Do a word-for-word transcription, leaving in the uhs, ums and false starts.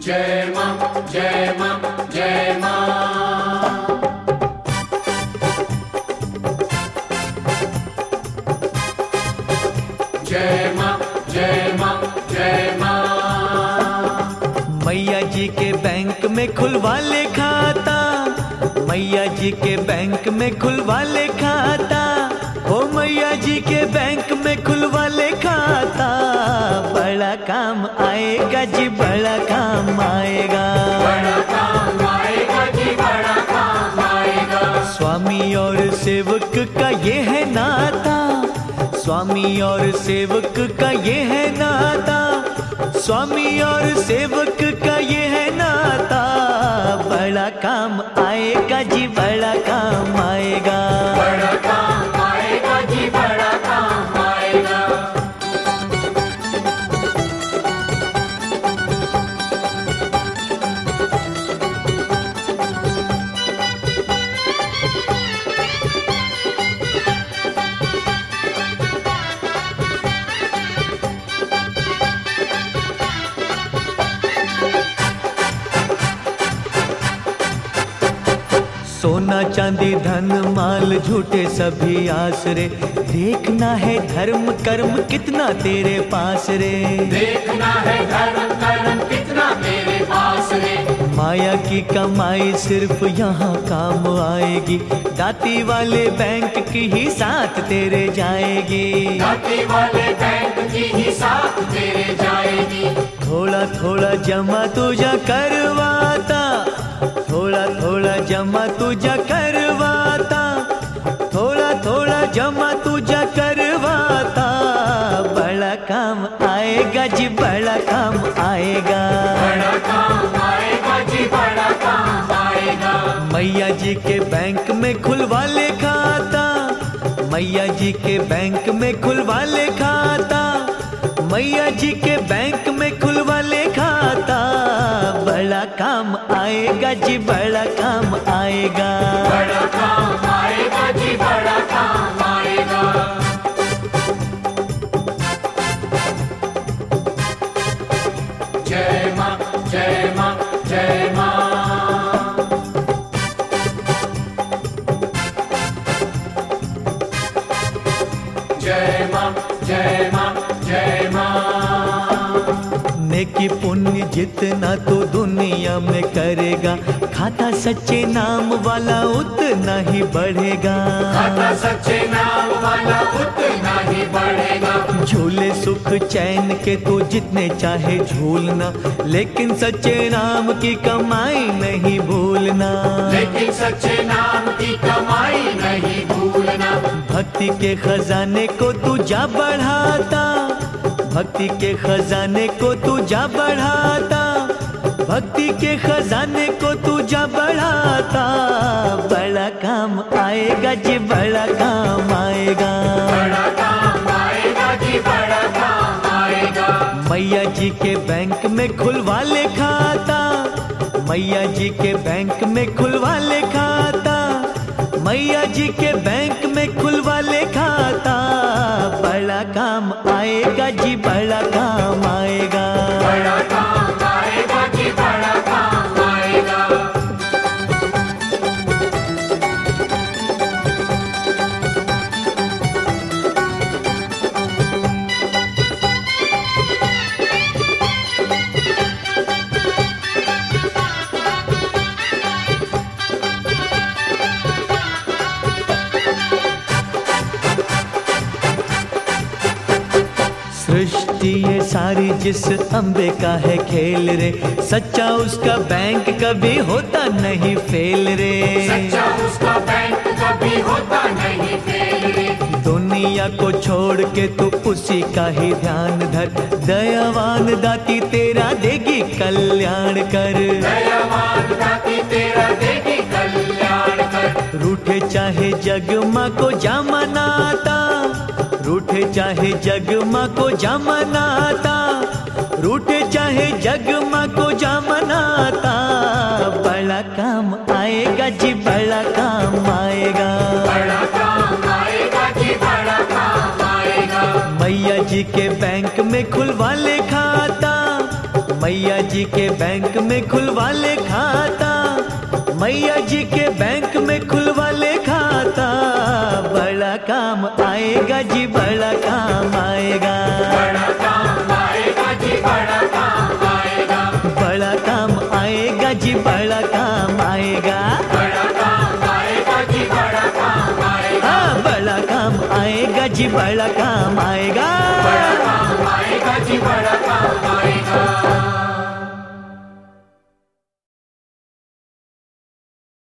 जय मां जय मां जय मां। जय मां जय मां जय मां। मैया जी के बैंक में खुलवा ले खाता, मैया जी के बैंक में खुलवा ले खाता, ओ मैया जी के बैंक में खुलवा ले खाता। बड़ा काम आएगा जी, बड़ा काम आएगा, बड़ा काम आएगा जी, बड़ा काम आएगा। स्वामी और सेवक का ये है नाता, स्वामी और सेवक का ये है नाता, स्वामी और सेवक का ये है नाता। बड़ा काम आएगा जी, बड़ा काम आएगा, बड़ा काम आएगा जी, बड़ा काम आएगा। सोना चांदी धन माल झूठे सभी आसरे, देखना है धर्म कर्म कितना तेरे पास रे, देखना है धर्म कर्म कितना तेरे पास रे। माया की कमाई सिर्फ यहाँ काम आएगी, दाती वाले बैंक की ही साथ तेरे जाएगी, दाती वाले बैंक की ही साथ तेरे जाएगी। थोड़ा थोड़ा जमा तुझा करवाता, थोड़ा थोड़ा जमा तुझा करवाता, थोड़ा थोड़ा जमा तुझा करवाता। बड़ा काम आएगा जी, बड़ा काम आएगा, बड़ा काम आएगा जी, बड़ा काम आएगा। मैया जी के बैंक में खुलवा ले खाता, मैया जी के बैंक में खुलवा ले खाता, मैया जी के बैंक में खुलवा ले खाता। बड़ा काम आएगा जी, बड़ा काम आएगा, बड़ा काम आएगा जी, बड़ा काम आएगा। जय मां जय मां जय मां। जय मां जय मां जय मां। नेकी पुण्य जितना तो दुनिया में करेगा, खाता सच्चे नाम वाला उतना ही बढ़ेगा, खाता सच्चे नाम वाला उतना ही बढ़ेगा। झूले सुख चैन के तो जितने चाहे झूलना, लेकिन सच्चे नाम की कमाई नहीं भूलना, लेकिन सच्चे नाम की कमाई नहीं भूलना। भक्ति के खजाने को तू जा बढ़ाता, भक्ति के खजाने को तू जा बढ़ाता, भक्ति के खजाने को तू जा बढ़ाता। बड़ा काम आएगा जी, बड़ा काम आएगा, बड़ा काम आएगा जी, बड़ा काम आएगा। मैया जी के बैंक में खुलवा ले खाता, मैया जी के बैंक में खुलवा ले खाता, मैया जी के बैंक में खुलवा ले खाता। बड़ा काम आएगा जी, बड़ा काम आएगा, बड़ा काम आएगा जी, बड़ा काम आएगा। सृष्टि ये सारी जिस अम्बे का है खेल रे, सच्चा उसका बैंक कभी होता नहीं फेल रे, सच्चा उसका बैंक कभी होता नहीं फेल रे। दुनिया को छोड़ के तू उसी का ही ध्यान धर, दयावान दाती तेरा देगी कल्याण कर, दयावान दाती तेरा देगी कल्याण कर। रूठे चाहे जग माँ को जा मनाता, रूठे चाहे जग माँ को जा मनाता, रूठे चाहे जग माँ को जा मनाता। बड़ा काम आएगा जी, बड़ा काम आएगा, बड़ा काम आएगा जी, बड़ा काम आएगा। मैया जी के बैंक में खुलवा ले खाता, मैया जी के बैंक में खुलवा ले खाता, मैया जी के बैंक में खुलवा ले खाता। बड़ा काम आएगा जी, बड़ा काम आएगा, बड़ा काम आएगा जी, बड़ा काम आएगा, बड़ा काम आएगा जी, बड़ा काम आएगा, बड़ा काम आएगा जी, बड़ा काम आएगा, हाँ बड़ा काम आएगा जी, बड़ा काम आएगा, बड़ा काम आएगा जी, बड़ा काम आएगा।